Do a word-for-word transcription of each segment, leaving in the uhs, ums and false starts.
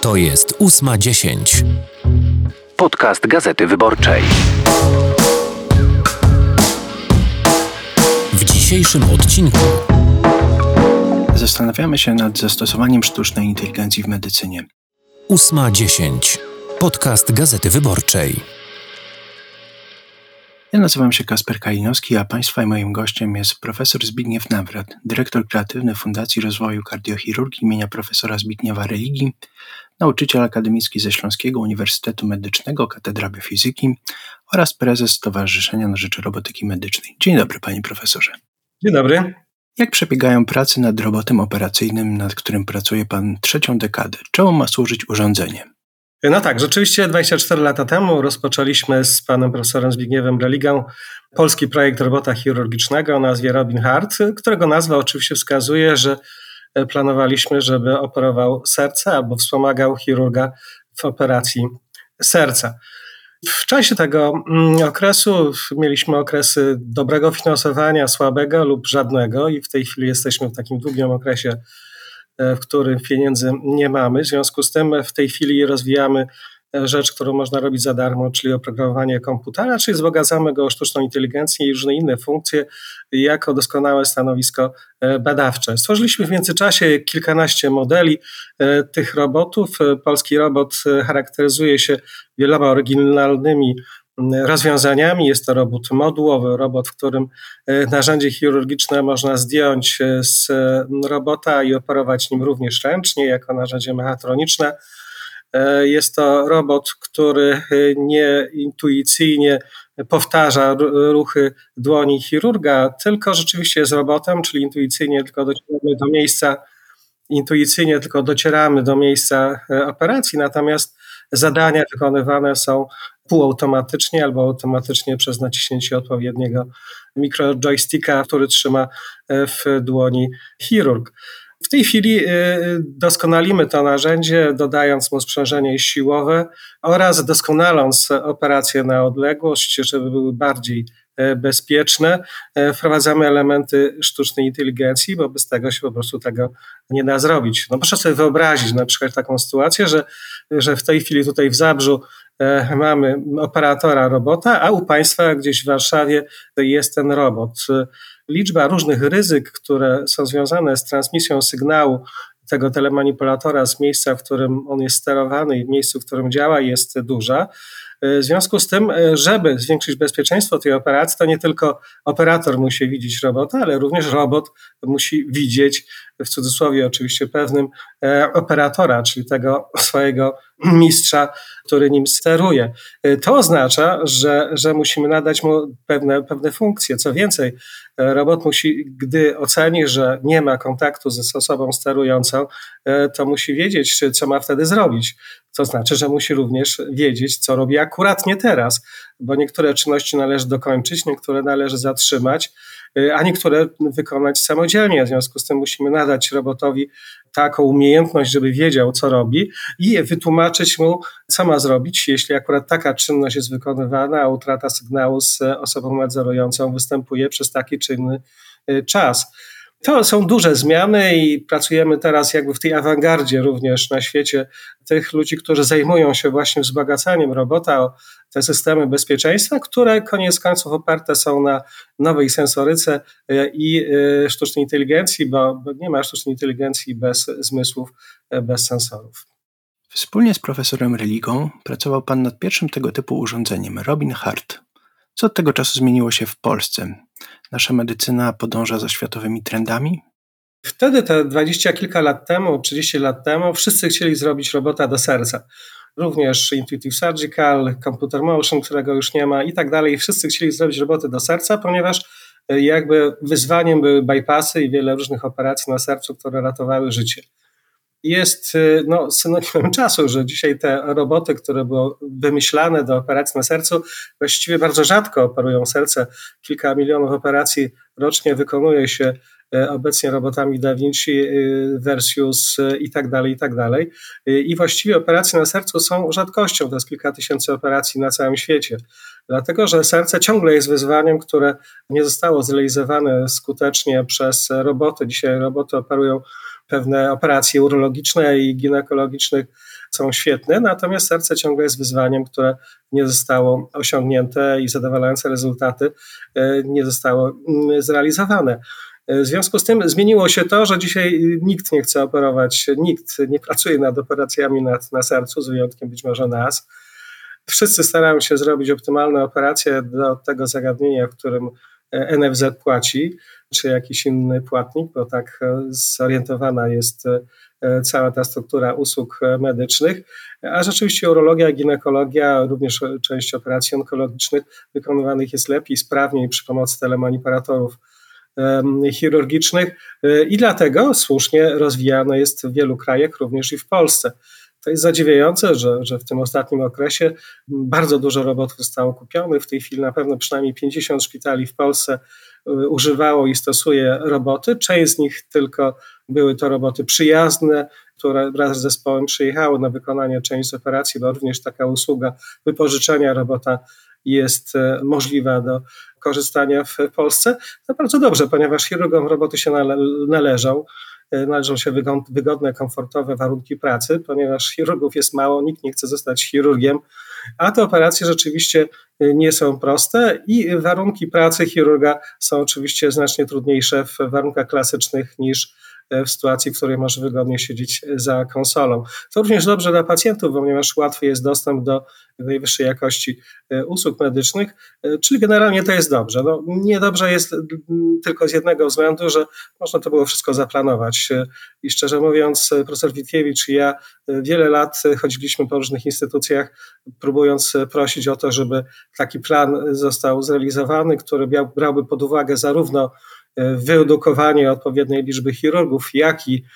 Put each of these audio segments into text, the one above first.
To jest ósma dziesięć. Podcast Gazety Wyborczej. W dzisiejszym odcinku zastanawiamy się nad zastosowaniem sztucznej inteligencji w medycynie. ósma dziesięć. Podcast Gazety Wyborczej. Ja nazywam się Kasper Kalinowski, a Państwa i moim gościem jest profesor Zbigniew Nawrat, dyrektor kreatywny Fundacji Rozwoju Kardiochirurgii imienia profesora Zbigniewa Religi, nauczyciel akademicki ze Śląskiego Uniwersytetu Medycznego, Katedra Biofizyki oraz prezes Stowarzyszenia na Rzecz Robotyki Medycznej. Dzień dobry, panie profesorze. Dzień dobry. Jak przebiegają prace nad robotem operacyjnym, nad którym pracuje pan trzecią dekadę? Czemu ma służyć urządzenie? No tak, rzeczywiście dwadzieścia cztery lata temu rozpoczęliśmy z panem profesorem Zbigniewem Religą polski projekt robota chirurgicznego o nazwie Robin Heart, którego nazwa oczywiście wskazuje, że planowaliśmy, żeby operował serce albo wspomagał chirurga w operacji serca. W czasie tego okresu mieliśmy okresy dobrego finansowania, słabego lub żadnego i w tej chwili jesteśmy w takim długim okresie, w którym pieniędzy nie mamy. W związku z tym w tej chwili rozwijamy rzecz, którą można robić za darmo, czyli oprogramowanie komputera, czyli wzbogacamy go o sztuczną inteligencję i różne inne funkcje jako doskonałe stanowisko badawcze. Stworzyliśmy w międzyczasie kilkanaście modeli tych robotów. Polski robot charakteryzuje się wieloma oryginalnymi rozwiązaniami. Jest to robot modułowy, robot, w którym narzędzie chirurgiczne można zdjąć z robota i operować nim również ręcznie, jako narzędzie mechatroniczne. Jest to robot, który nieintuicyjnie powtarza ruchy dłoni chirurga, tylko rzeczywiście jest robotem, czyli intuicyjnie tylko docieramy do miejsca, intuicyjnie tylko docieramy do miejsca operacji, natomiast zadania wykonywane są półautomatycznie albo automatycznie przez naciśnięcie odpowiedniego mikrojoysticka, który trzyma w dłoni chirurg. W tej chwili doskonalimy to narzędzie, dodając mu sprzężenie siłowe oraz doskonaląc operacje na odległość, żeby były bardziej bezpieczne. Wprowadzamy elementy sztucznej inteligencji, bo bez tego się po prostu tego nie da zrobić. No proszę sobie wyobrazić na przykład taką sytuację, że, że w tej chwili tutaj w Zabrzu mamy operatora robota, a u Państwa gdzieś w Warszawie jest ten robot. Liczba różnych ryzyk, które są związane z transmisją sygnału tego telemanipulatora z miejsca, w którym on jest sterowany i w miejscu, w którym działa, jest duża. W związku z tym, żeby zwiększyć bezpieczeństwo tej operacji, to nie tylko operator musi widzieć robota, ale również robot musi widzieć, w cudzysłowie oczywiście pewnym, operatora, czyli tego swojego mistrza, który nim steruje. To oznacza, że, że musimy nadać mu pewne, pewne funkcje. Co więcej, robot musi, gdy oceni, że nie ma kontaktu ze osobą sterującą, to musi wiedzieć, co ma wtedy zrobić. To znaczy, że musi również wiedzieć, co robi akuratnie teraz, bo niektóre czynności należy dokończyć, niektóre należy zatrzymać, a niektóre wykonać samodzielnie. W związku z tym musimy nadać robotowi taką umiejętność, żeby wiedział, co robi i wytłumaczyć mu, co ma zrobić, jeśli akurat taka czynność jest wykonywana, a utrata sygnału z osobą nadzorującą występuje przez taki czy inny czas. To są duże zmiany i pracujemy teraz jakby w tej awangardzie również na świecie tych ludzi, którzy zajmują się właśnie wzbogacaniem robota o te systemy bezpieczeństwa, które koniec końców oparte są na nowej sensoryce i sztucznej inteligencji, bo nie ma sztucznej inteligencji bez zmysłów, bez sensorów. Wspólnie z profesorem Religą pracował pan nad pierwszym tego typu urządzeniem, Robin Heart. Co od tego czasu zmieniło się w Polsce? Nasza medycyna podąża za światowymi trendami? Wtedy, te dwadzieścia kilka lat temu, trzydzieści lat temu, wszyscy chcieli zrobić robota do serca. Również Intuitive Surgical, Computer Motion, którego już nie ma i tak dalej. Wszyscy chcieli zrobić roboty do serca, ponieważ jakby wyzwaniem były bypassy i wiele różnych operacji na sercu, które ratowały życie. Jest no, synonimem czasu, że dzisiaj te roboty, które były wymyślane do operacji na sercu, właściwie bardzo rzadko operują serce. Kilka milionów operacji rocznie wykonuje się obecnie robotami Da Vinci, Versus i tak dalej, i tak dalej. I właściwie operacje na sercu są rzadkością, to jest kilka tysięcy operacji na całym świecie. Dlatego, że serce ciągle jest wyzwaniem, które nie zostało zrealizowane skutecznie przez roboty. Dzisiaj roboty operują pewne operacje urologiczne i ginekologiczne są świetne, natomiast serce ciągle jest wyzwaniem, które nie zostało osiągnięte i zadowalające rezultaty nie zostało zrealizowane. W związku z tym zmieniło się to, że dzisiaj nikt nie chce operować, nikt nie pracuje nad operacjami na, na sercu, z wyjątkiem być może nas. Wszyscy starają się zrobić optymalne operacje do tego zagadnienia, w którym N F Z płaci, czy jakiś inny płatnik, bo tak zorientowana jest cała ta struktura usług medycznych, a rzeczywiście urologia, ginekologia, również część operacji onkologicznych wykonywanych jest lepiej, sprawniej przy pomocy telemanipulatorów chirurgicznych i dlatego słusznie rozwijane jest w wielu krajach, również i w Polsce. To jest zadziwiające, że, że w tym ostatnim okresie bardzo dużo robotów zostało kupionych. W tej chwili na pewno przynajmniej pięćdziesiąt szpitali w Polsce używało i stosuje roboty. Część z nich tylko były to roboty przyjazne, które wraz z zespołem przyjechały na wykonanie części z operacji, bo również taka usługa wypożyczenia robota jest możliwa do korzystania w Polsce. To bardzo dobrze, ponieważ chirurgom roboty się nale- należą. Należą się wygodne, komfortowe warunki pracy, ponieważ chirurgów jest mało, nikt nie chce zostać chirurgiem, a te operacje rzeczywiście nie są proste i warunki pracy chirurga są oczywiście znacznie trudniejsze w warunkach klasycznych niż w sytuacji, w której może wygodnie siedzieć za konsolą. To również dobrze dla pacjentów, ponieważ łatwy jest dostęp do najwyższej jakości usług medycznych, czyli generalnie to jest dobrze. No, niedobrze jest tylko z jednego względu, że można to było wszystko zaplanować i szczerze mówiąc profesor Witkiewicz i ja wiele lat chodziliśmy po różnych instytucjach, próbując prosić o to, żeby taki plan został zrealizowany, który brałby pod uwagę zarówno wyedukowanie odpowiedniej liczby chirurgów, jak i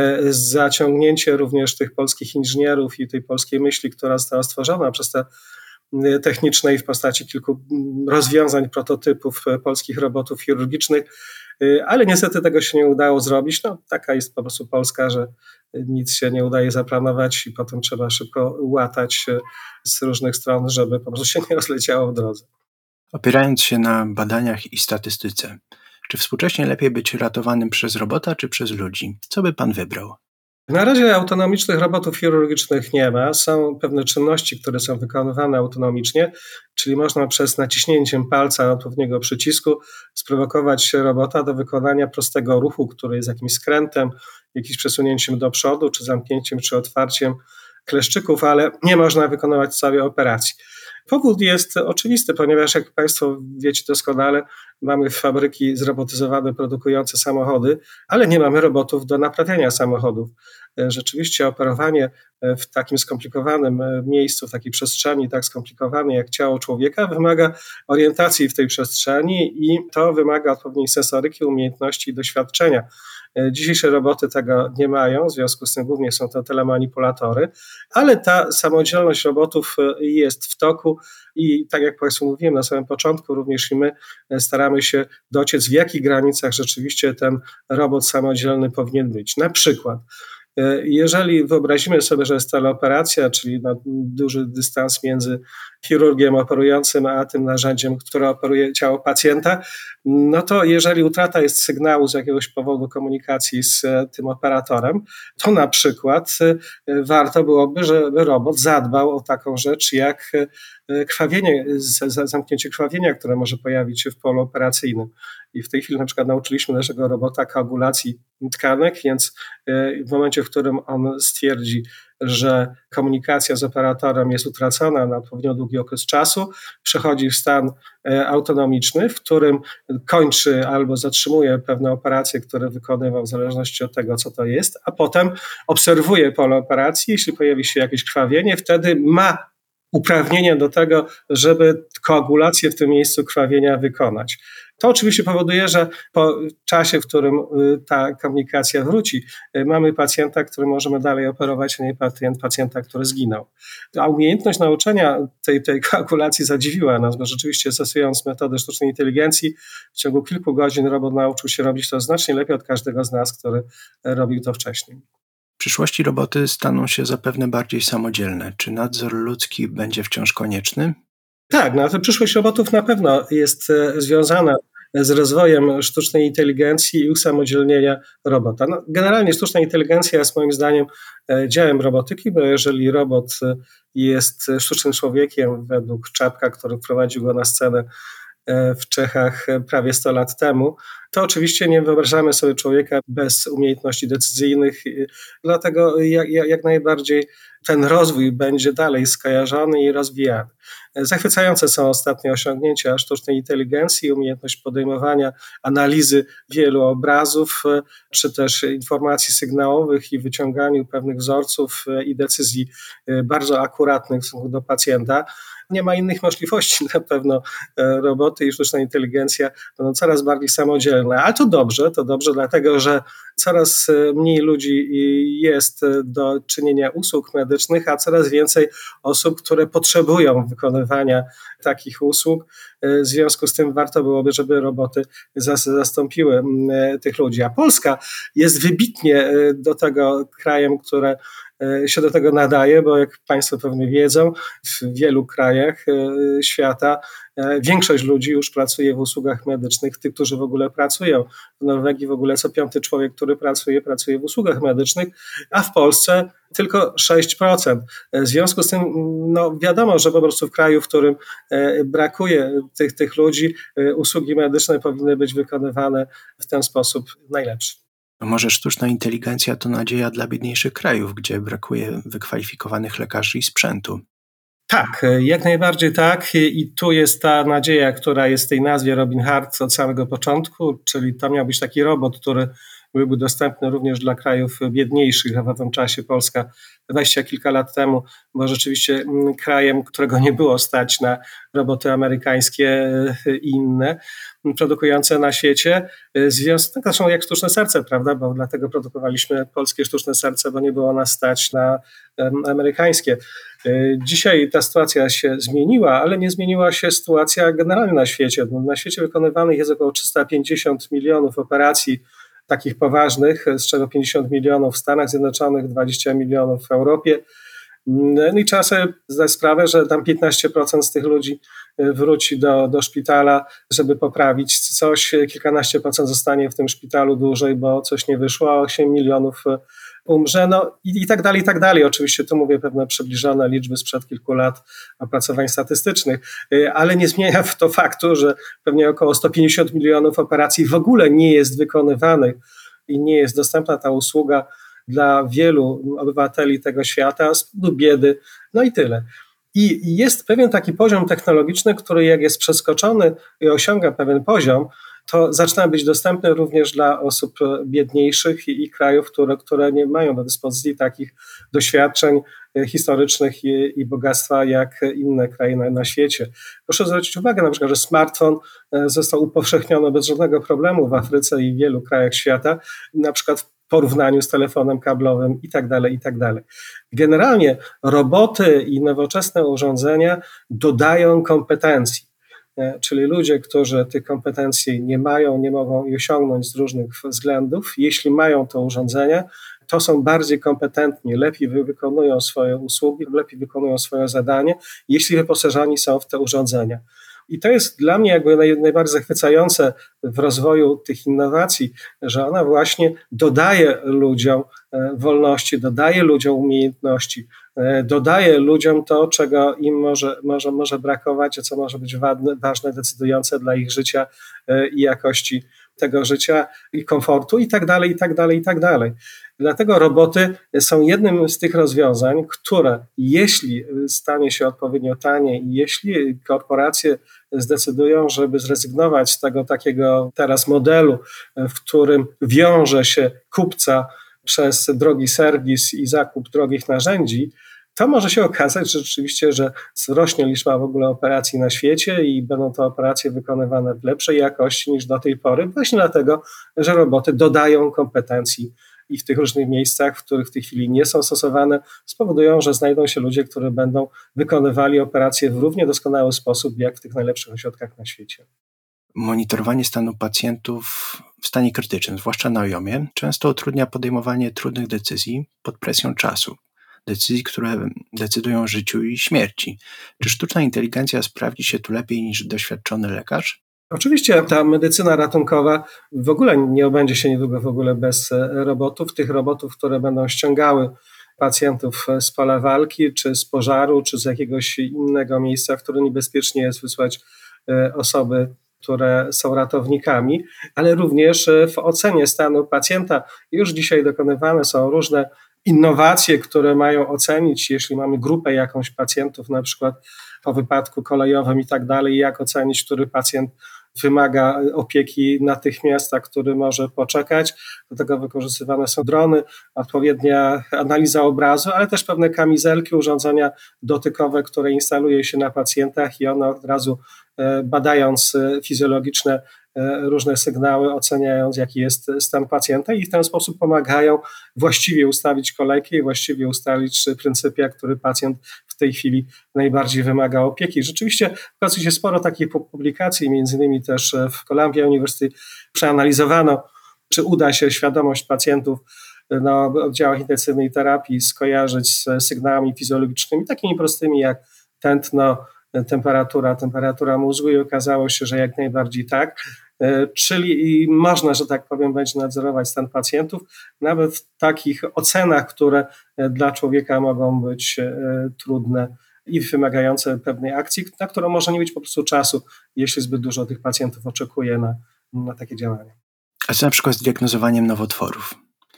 zaciągnięcie również tych polskich inżynierów i tej polskiej myśli, która została stworzona przez te technicznej w postaci kilku rozwiązań, prototypów polskich robotów chirurgicznych, ale niestety tego się nie udało zrobić. No, taka jest po prostu Polska, że nic się nie udaje zaplanować i potem trzeba szybko łatać z różnych stron, żeby po prostu się nie rozleciało w drodze. Opierając się na badaniach i statystyce, czy współcześnie lepiej być ratowanym przez robota czy przez ludzi? Co by pan wybrał? Na razie autonomicznych robotów chirurgicznych nie ma. Są pewne czynności, które są wykonywane autonomicznie, czyli można przez naciśnięciem palca odpowiedniego przycisku sprowokować robota do wykonania prostego ruchu, który jest jakimś skrętem, jakimś przesunięciem do przodu, czy zamknięciem, czy otwarciem kleszczyków, ale nie można wykonywać całej operacji. Powód jest oczywisty, ponieważ jak Państwo wiecie doskonale, mamy fabryki zrobotyzowane, produkujące samochody, ale nie mamy robotów do naprawiania samochodów. Rzeczywiście operowanie w takim skomplikowanym miejscu, w takiej przestrzeni tak skomplikowanej jak ciało człowieka wymaga orientacji w tej przestrzeni i to wymaga odpowiedniej sensoryki, umiejętności i doświadczenia. Dzisiejsze roboty tego nie mają, w związku z tym głównie są to telemanipulatory, ale ta samodzielność robotów jest w toku i tak jak Państwu mówiłem na samym początku, również i my staramy się dociec, w jakich granicach rzeczywiście ten robot samodzielny powinien być. Na przykład jeżeli wyobrazimy sobie, że jest teleoperacja, czyli na duży dystans między chirurgiem operującym a tym narzędziem, które operuje ciało pacjenta, no to jeżeli utrata jest sygnału z jakiegoś powodu komunikacji z tym operatorem, to na przykład warto byłoby, żeby robot zadbał o taką rzecz jak krwawienie, zamknięcie krwawienia, które może pojawić się w polu operacyjnym. I w tej chwili na przykład nauczyliśmy naszego robota koagulacji tkanek, więc w momencie, w którym on stwierdzi, że komunikacja z operatorem jest utracona na odpowiednio długi okres czasu, przechodzi w stan autonomiczny, w którym kończy albo zatrzymuje pewne operacje, które wykonywał w zależności od tego, co to jest, a potem obserwuje pole operacji. Jeśli pojawi się jakieś krwawienie, wtedy ma uprawnienie do tego, żeby koagulację w tym miejscu krwawienia wykonać. To oczywiście powoduje, że po czasie, w którym ta komunikacja wróci, mamy pacjenta, który możemy dalej operować, a nie pacjent, pacjenta, który zginął. A umiejętność nauczenia tej, tej koagulacji zadziwiła nas, bo rzeczywiście stosując metody sztucznej inteligencji, w ciągu kilku godzin robot nauczył się robić to znacznie lepiej od każdego z nas, który robił to wcześniej. W przyszłości roboty staną się zapewne bardziej samodzielne. Czy nadzór ludzki będzie wciąż konieczny? Tak, no, przyszłość robotów na pewno jest związana z rozwojem sztucznej inteligencji i usamodzielnienia robota. No, generalnie sztuczna inteligencja jest moim zdaniem działem robotyki, bo jeżeli robot jest sztucznym człowiekiem według Czapka, który wprowadził go na scenę w Czechach prawie sto lat temu, to oczywiście nie wyobrażamy sobie człowieka bez umiejętności decyzyjnych, dlatego jak, jak najbardziej ten rozwój będzie dalej skojarzony i rozwijany. Zachwycające są ostatnie osiągnięcia sztucznej inteligencji, umiejętność podejmowania analizy wielu obrazów, czy też informacji sygnałowych i wyciąganiu pewnych wzorców i decyzji bardzo akuratnych w stosunku do pacjenta. Nie ma innych możliwości. Na pewno roboty i sztuczna inteligencja będą coraz bardziej samodzielne. Ale to dobrze, to dobrze dlatego, że coraz mniej ludzi jest do czynienia usług medycznych, a coraz więcej osób, które potrzebują wykonywania takich usług. W związku z tym warto byłoby, żeby roboty zastąpiły tych ludzi. A Polska jest wybitnie do tego krajem, które się do tego nadaje, bo jak Państwo pewnie wiedzą, w wielu krajach świata większość ludzi już pracuje w usługach medycznych, tych, którzy w ogóle pracują. W Norwegii w ogóle co piąty człowiek, który pracuje, pracuje w usługach medycznych, a w Polsce tylko sześć procent. W związku z tym no wiadomo, że po prostu w kraju, w którym brakuje tych, tych ludzi, usługi medyczne powinny być wykonywane w ten sposób najlepszy. Może sztuczna inteligencja to nadzieja dla biedniejszych krajów, gdzie brakuje wykwalifikowanych lekarzy i sprzętu. Tak, jak najbardziej tak i tu jest ta nadzieja, która jest w tej nazwie Robin Hart od samego początku, czyli to miał być taki robot, który byłby dostępny również dla krajów biedniejszych, a w tym czasie Polska dwadzieścia kilka lat temu była rzeczywiście krajem, którego nie było stać na roboty amerykańskie i inne produkujące na świecie. Związek, zresztą jak sztuczne serce, prawda, bo dlatego produkowaliśmy polskie sztuczne serce, bo nie było nas stać na amerykańskie. Dzisiaj ta sytuacja się zmieniła, ale nie zmieniła się sytuacja generalnie na świecie. Na świecie wykonywanych jest około trzysta pięćdziesiąt milionów operacji takich poważnych, z czego pięćdziesiąt milionów w Stanach Zjednoczonych, dwadzieścia milionów w Europie. No i trzeba sobie zdać sprawę, że tam piętnaście procent z tych ludzi wróci do, do szpitala, żeby poprawić coś, kilkanaście procent zostanie w tym szpitalu dłużej, bo coś nie wyszło, a osiem milionów umrze, no i, i tak dalej, i tak dalej. Oczywiście tu mówię pewne przybliżone liczby sprzed kilku lat opracowań statystycznych, ale nie zmienia to faktu, że pewnie około sto pięćdziesiąt milionów operacji w ogóle nie jest wykonywanych i nie jest dostępna ta usługa dla wielu obywateli tego świata z powodu biedy, no i tyle. I jest pewien taki poziom technologiczny, który jak jest przeskoczony i osiąga pewien poziom, to zaczyna być dostępny również dla osób biedniejszych i, i krajów, które, które nie mają do dyspozycji takich doświadczeń historycznych i, i bogactwa jak inne kraje na, na świecie. Proszę zwrócić uwagę na przykład, że smartfon został upowszechniony bez żadnego problemu w Afryce i wielu krajach świata, na przykład w porównaniu z telefonem kablowym i tak dalej, i tak dalej. Generalnie roboty i nowoczesne urządzenia dodają kompetencji. Czyli ludzie, którzy tych kompetencji nie mają, nie mogą ich osiągnąć z różnych względów, jeśli mają to urządzenie, to są bardziej kompetentni, lepiej wykonują swoje usługi, lepiej wykonują swoje zadanie, jeśli wyposażeni są w te urządzenia. I to jest dla mnie jakby naj, najbardziej zachwycające w rozwoju tych innowacji, że ona właśnie dodaje ludziom wolności, dodaje ludziom umiejętności, dodaje ludziom to, czego im może, może, może brakować, a co może być ważne, ważne, decydujące dla ich życia i jakości tego życia i komfortu i tak dalej, i tak dalej, i tak dalej. Dlatego roboty są jednym z tych rozwiązań, które jeśli stanie się odpowiednio tanie i jeśli korporacje zdecydują, żeby zrezygnować z tego takiego teraz modelu, w którym wiąże się kupca przez drogi serwis i zakup drogich narzędzi, to może się okazać że rzeczywiście, że wzrośnie liczba w ogóle operacji na świecie i będą te operacje wykonywane w lepszej jakości niż do tej pory, właśnie dlatego, że roboty dodają kompetencji i w tych różnych miejscach, w których w tej chwili nie są stosowane, spowodują, że znajdą się ludzie, którzy będą wykonywali operacje w równie doskonały sposób, jak w tych najlepszych ośrodkach na świecie. Monitorowanie stanu pacjentów w stanie krytycznym, zwłaszcza na ojomie, często utrudnia podejmowanie trudnych decyzji pod presją czasu. Decyzji, które decydują o życiu i śmierci. Czy sztuczna inteligencja sprawdzi się tu lepiej niż doświadczony lekarz? Oczywiście ta medycyna ratunkowa w ogóle nie obędzie się niedługo w ogóle bez robotów, tych robotów, które będą ściągały pacjentów z pola walki, czy z pożaru, czy z jakiegoś innego miejsca, w którym niebezpiecznie jest wysłać osoby, które są ratownikami, ale również w ocenie stanu pacjenta już dzisiaj dokonywane są różne innowacje, które mają ocenić, jeśli mamy grupę jakąś pacjentów, na przykład po wypadku kolejowym i tak dalej, jak ocenić, który pacjent wymaga opieki natychmiast, a który może poczekać. Do tego wykorzystywane są drony, odpowiednia analiza obrazu, ale też pewne kamizelki, urządzenia dotykowe, które instaluje się na pacjentach i one od razu badając fizjologiczne różne sygnały, oceniając jaki jest stan pacjenta i w ten sposób pomagają właściwie ustawić kolejkę i właściwie ustalić pryncypia, który pacjent w tej chwili najbardziej wymaga opieki. Rzeczywiście okazuje się sporo takich publikacji, między innymi też w Columbia University przeanalizowano, czy uda się świadomość pacjentów na oddziałach intensywnej terapii skojarzyć z sygnałami fizjologicznymi, takimi prostymi jak tętno, temperatura, temperatura mózgu i okazało się, że jak najbardziej tak. Czyli można, że tak powiem, będzie nadzorować stan pacjentów, nawet w takich ocenach, które dla człowieka mogą być trudne i wymagające pewnej akcji, na którą może nie być po prostu czasu, jeśli zbyt dużo tych pacjentów oczekuje na, na takie działania. A co na przykład z diagnozowaniem nowotworów?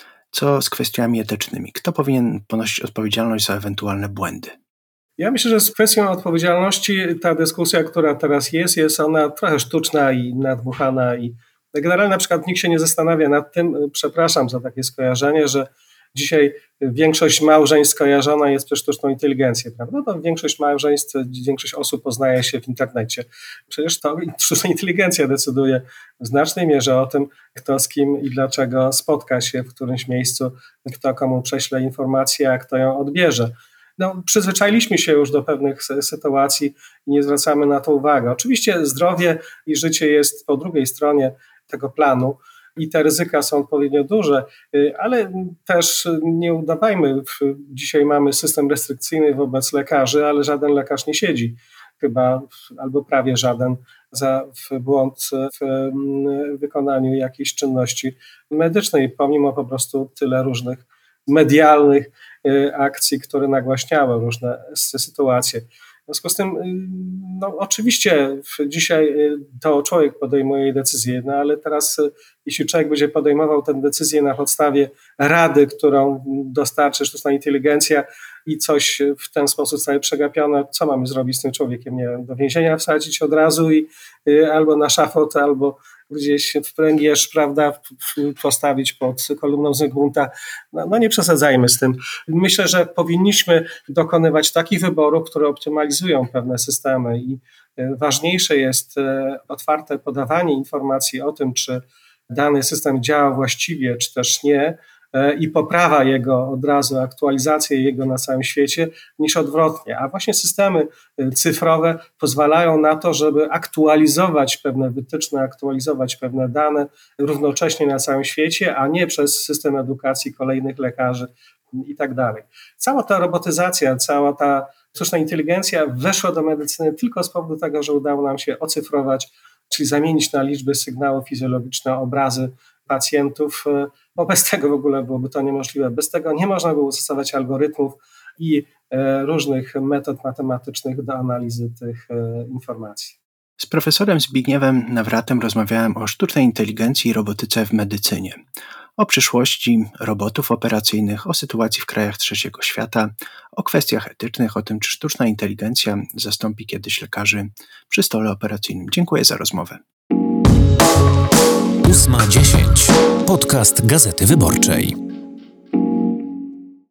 Co z kwestiami etycznymi? Kto powinien ponosić odpowiedzialność za ewentualne błędy? Ja myślę, że z kwestią odpowiedzialności ta dyskusja, która teraz jest, jest ona trochę sztuczna i nadmuchana i generalnie na przykład nikt się nie zastanawia nad tym, przepraszam za takie skojarzenie, że dzisiaj większość małżeństw skojarzona jest przez sztuczną inteligencję, prawda? No, większość małżeństw, większość osób poznaje się w internecie. Przecież to sztuczna inteligencja decyduje w znacznej mierze o tym, kto z kim i dlaczego spotka się w którymś miejscu, kto komu prześle informację, a kto ją odbierze. No, przyzwyczailiśmy się już do pewnych sytuacji i nie zwracamy na to uwagi. Oczywiście zdrowie i życie jest po drugiej stronie tego planu i te ryzyka są odpowiednio duże, ale też nie udawajmy, dzisiaj mamy system restrykcyjny wobec lekarzy, ale żaden lekarz nie siedzi, chyba albo prawie żaden, za w błąd w wykonaniu jakiejś czynności medycznej, pomimo po prostu tyle różnych medialnych akcji, które nagłaśniały różne sytuacje. W związku z tym, no oczywiście dzisiaj to człowiek podejmuje decyzję, no ale teraz jeśli człowiek będzie podejmował tę decyzję na podstawie rady, którą dostarczy sztuczna inteligencja i coś w ten sposób zostaje przegapione, co mamy zrobić z tym człowiekiem? Nie wiem, do więzienia wsadzić od razu i albo na szafot, albo gdzieś w pręgierz, prawda, postawić pod kolumną Zygmunta. No, no nie przesadzajmy z tym. Myślę, że powinniśmy dokonywać takich wyborów, które optymalizują pewne systemy i ważniejsze jest otwarte podawanie informacji o tym, czy dany system działa właściwie, czy też nie, i poprawa jego od razu, aktualizacja jego na całym świecie, niż odwrotnie. A właśnie systemy cyfrowe pozwalają na to, żeby aktualizować pewne wytyczne, aktualizować pewne dane równocześnie na całym świecie, a nie przez system edukacji kolejnych lekarzy i tak dalej. Cała ta robotyzacja, cała ta sztuczna inteligencja weszła do medycyny tylko z powodu tego, że udało nam się ocyfrować, czyli zamienić na liczby, sygnały fizjologiczne, obrazy pacjentów, bo bez tego w ogóle byłoby to niemożliwe. Bez tego nie można było stosować algorytmów i różnych metod matematycznych do analizy tych informacji. Z profesorem Zbigniewem Nawratem rozmawiałem o sztucznej inteligencji i robotyce w medycynie, o przyszłości robotów operacyjnych, o sytuacji w krajach trzeciego świata, o kwestiach etycznych, o tym, czy sztuczna inteligencja zastąpi kiedyś lekarzy przy stole operacyjnym. Dziękuję za rozmowę. ósma dziesięć. Podcast Gazety Wyborczej.